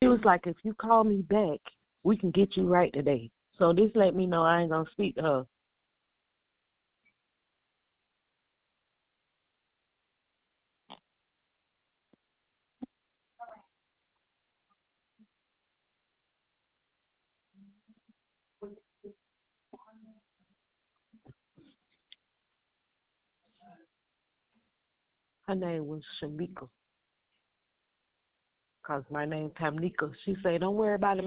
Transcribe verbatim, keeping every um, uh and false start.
was like, if you call me back, we can get you right today. So this let me know I ain't gonna speak to her. Her name was Shamika, cause my name Tamika. She said, don't worry about it.